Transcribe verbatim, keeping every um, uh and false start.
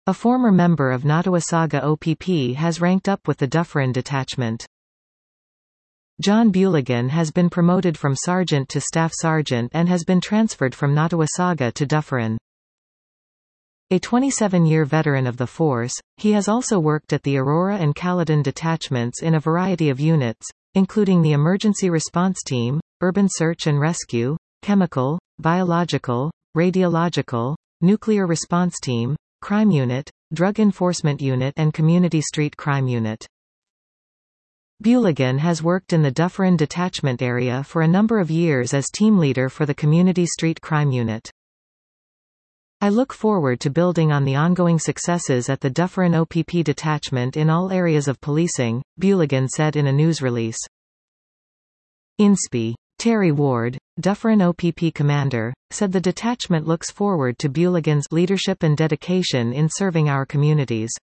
A former member of Nottawasaga O P P has ranked up with the Dufferin detachment. John Buligan has been promoted from sergeant to staff sergeant and has been transferred from Nottawasaga to Dufferin. A twenty-seven-year veteran of the force, he has also worked at the Aurora and Caledon detachments in a variety of units, including the Emergency Response Team, Urban Search and Rescue, Chemical, Biological, Radiological, Nuclear Response Team, Crime Unit, Drug Enforcement Unit and Community Street Crime Unit. Buligan has worked in the Dufferin detachment area for a number of years as team leader for the Community Street Crime Unit. I look forward to building on the ongoing successes at the Dufferin O P P detachment in all areas of policing, Buligan said in a news release. Inspi. Terry Ward, Dufferin O P P commander, said the detachment looks forward to Buligan's leadership and dedication in serving our communities.